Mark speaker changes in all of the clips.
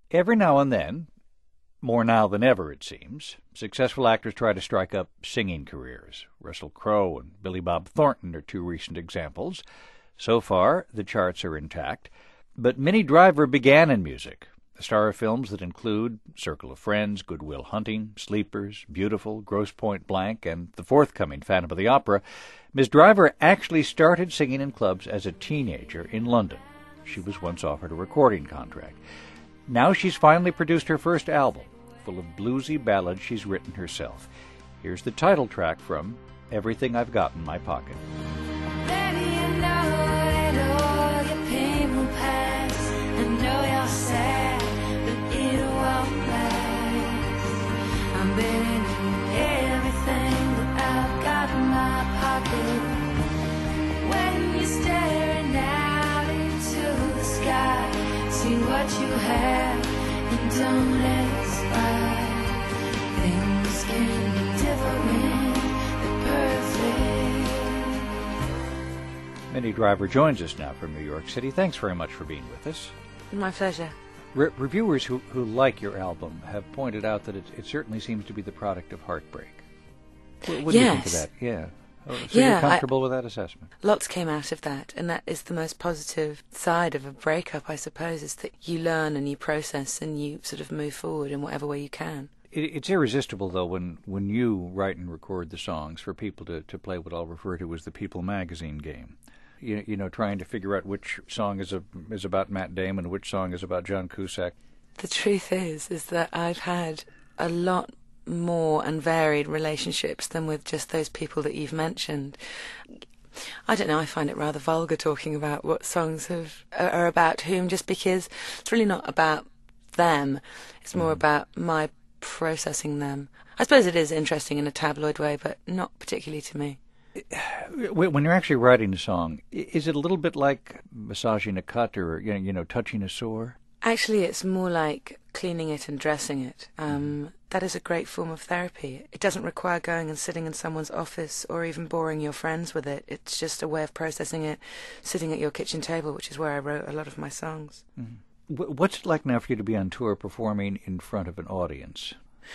Speaker 1: Every now and then, more now than ever it seems, successful actors try to strike up singing careers. Russell Crowe and Billy Bob Thornton are two recent examples. So far, the charts are intact. But Minnie Driver began in music. The star of films that include Circle of Friends, Good Will Hunting, Sleepers, Beautiful, Grosse Pointe Blank, and the forthcoming Phantom of the Opera, Ms. Driver actually started singing in clubs as a teenager in London. She was once offered a recording contract. Now she's finally produced her first album, full of bluesy ballads she's written herself. Here's the title track from Everything I've Got in My Pocket.
Speaker 2: Baby, you know that all your pain will pass. I know you're sad, but it won't last. I'm betting you everything that I've got in my pocket. When you're staring out into the sky, see what you have and don't expect. Things can be different, but perfect.
Speaker 1: Minnie Driver joins us now from New York City. Thanks very much for being with us.
Speaker 3: My pleasure.
Speaker 1: Reviewers who like your album have pointed out that it certainly seems to be the product of heartbreak. What do you think of that? Yeah. So you're comfortable with that assessment?
Speaker 3: Lots came out of that, and that is the most positive side of a breakup, I suppose, is that you learn and you process and you sort of move forward in whatever way you can.
Speaker 1: It's irresistible, though, when you write and record the songs for people to play what I'll refer to as the People magazine game. You know, trying to figure out which song is about Matt Damon and which song is about John Cusack.
Speaker 3: The truth is that I've had a lot more and varied relationships than with just those people that you've mentioned. I don't know, I find it rather vulgar talking about what songs are about whom, just because it's really not about them. It's more about my processing them. I suppose it is interesting in a tabloid way, but not particularly to me.
Speaker 1: When you're actually writing a song, is it a little bit like massaging a cut or touching a sore?
Speaker 3: Actually, it's more like cleaning it and dressing it. That is a great form of therapy. It doesn't require going and sitting in someone's office or even boring your friends with it. It's just a way of processing it, sitting at your kitchen table, which is where I wrote a lot of my songs.
Speaker 1: Mm-hmm. What's it like now for you to be on tour performing in front of an audience?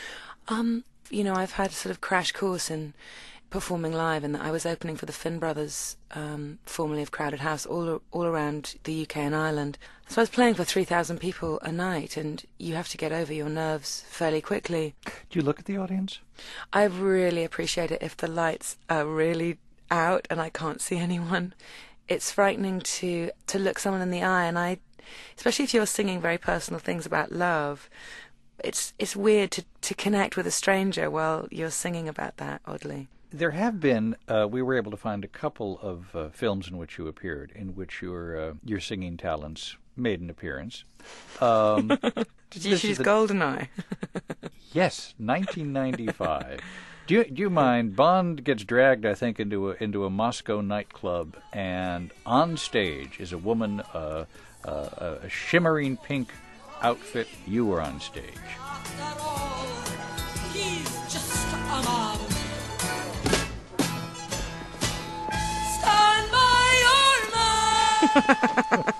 Speaker 3: I've had a sort of crash course in performing live, and I was opening for the Finn Brothers, formerly of Crowded House, all around the UK and Ireland. So I was playing for 3,000 people a night, and you have to get over your nerves fairly quickly.
Speaker 1: Do you look at the audience?
Speaker 3: I really appreciate it if the lights are really out and I can't see anyone. It's frightening to look someone in the eye, and especially if you're singing very personal things about love, it's weird to connect with a stranger while you're singing about that, oddly.
Speaker 1: There have been, we were able to find a couple of films in which you appeared, in which your singing talents made an appearance.
Speaker 3: Did you choose Goldeneye?
Speaker 1: Yes, 1995. Do you mind? Bond gets dragged, I think, into a Moscow nightclub, and on stage is a woman, a shimmering pink outfit. You were on stage.
Speaker 2: He's just a model. Stand by your man.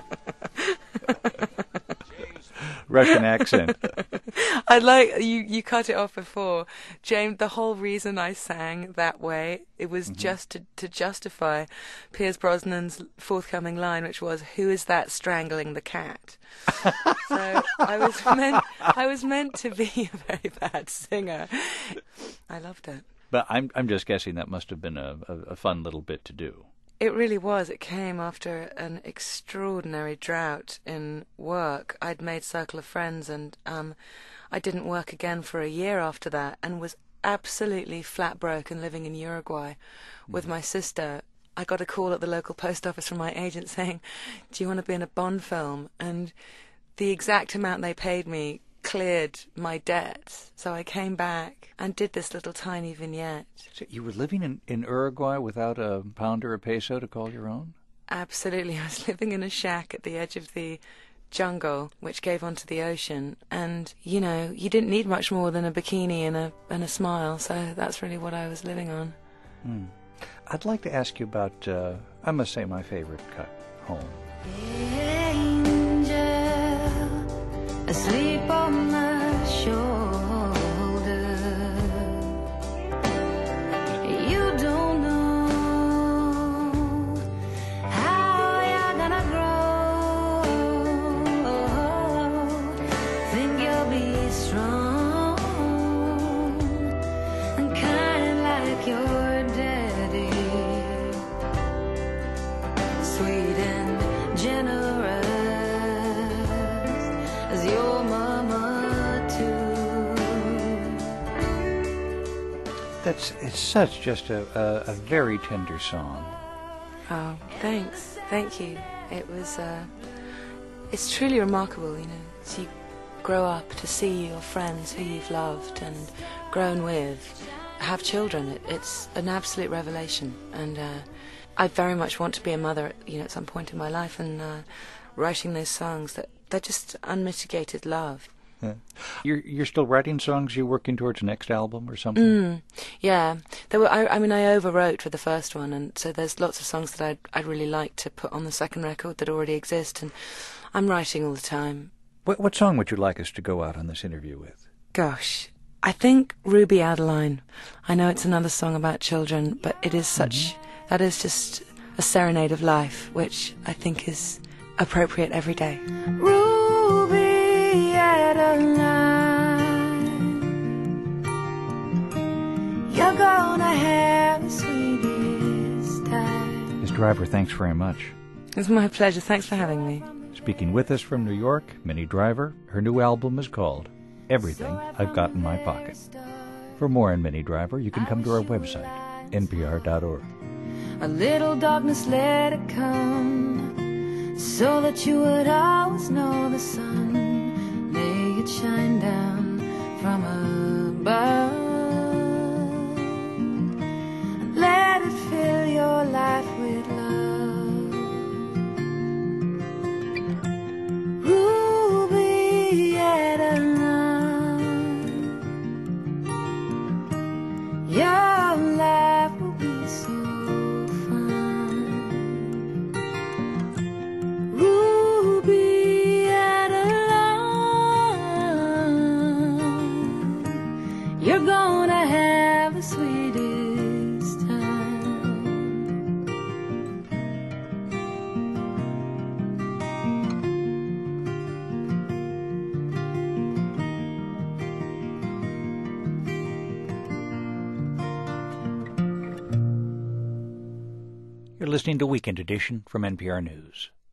Speaker 1: Russian accent.
Speaker 3: I like you cut it off before, James. The whole reason I sang that way, it was just to justify Pierce Brosnan's forthcoming line, which was, "Who is that strangling the cat?" So I was meant to be a very bad singer. I loved it.
Speaker 1: But I'm just guessing that must have been a fun little bit to do.
Speaker 3: It really was. It came after an extraordinary drought in work. I'd made Circle of Friends, and I didn't work again for a year after that, and was absolutely flat broke and living in Uruguay with my sister. I got a call at the local post office from my agent saying, "Do you want to be in a Bond film?" And the exact amount they paid me cleared my debt. So I came back and did this little tiny vignette.
Speaker 1: So you were living in Uruguay without a pound or a peso to call your own?
Speaker 3: Absolutely. I was living in a shack at the edge of the jungle, which gave onto the ocean. And, you didn't need much more than a bikini and a smile. So that's really what I was living on.
Speaker 1: I'd like to ask you about, I must say, my favorite cut, Home.
Speaker 2: Angel, a asleep on my shoulder. You don't know how you're gonna grow. Think you'll be strong and kind like your daddy, sweet and generous as your mama too.
Speaker 1: It's such just a very tender song.
Speaker 3: Oh, thanks. Thank you. It was, it's truly remarkable, you know, as you grow up to see your friends who you've loved and grown with have children. It's an absolute revelation. And I very much want to be a mother, you know, at some point in my life, and writing those songs, they're just unmitigated love.
Speaker 1: Yeah. You're still writing songs? You're working towards the next album or something?
Speaker 3: Yeah, there were. I mean, I overwrote for the first one, and so there's lots of songs that I'd really like to put on the second record that already exist, and I'm writing all the time.
Speaker 1: What song would you like us to go out on this interview with?
Speaker 3: Gosh, I think Ruby Adeline. I know it's another song about children, but it is such. That is just a serenade of life, which I think is appropriate every day.
Speaker 2: Ruby Adeline, you're gonna have the sweetest time.
Speaker 1: Ms. Driver, thanks very much.
Speaker 3: It's my pleasure. Thanks for having me.
Speaker 1: Speaking with us from New York, Minnie Driver. Her new album is called Everything I've Got in My Pocket. For more on Minnie Driver, you can come to our website, npr.org.
Speaker 2: A little darkness, let it come, so that you would always know the sun. May it shine down from above. Let it fill your life with love. Ruby Adeline, your life will be so fun. Ruby Adeline, you're gonna have the sweetest time.
Speaker 1: You're listening to Weekend Edition from NPR News.